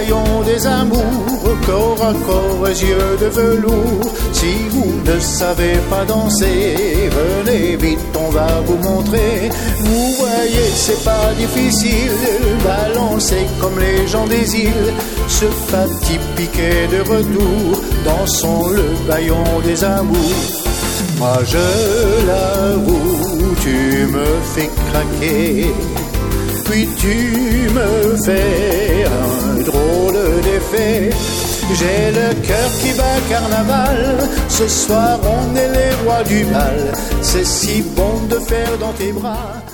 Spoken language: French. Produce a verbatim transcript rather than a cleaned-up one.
baillons des amours, corps à corps, yeux de velours. Si vous ne savez pas danser, venez vite, on va vous montrer. Vous voyez, c'est pas difficile, balancer comme les gens des îles. Ce fati piqué de retour, dansons le baillon des amours. Moi je l'avoue, tu me fais craquer, puis tu me fais un drôle d'effet. J'ai le cœur qui bat carnaval, ce soir on est les rois du bal. C'est si bon de faire dans tes bras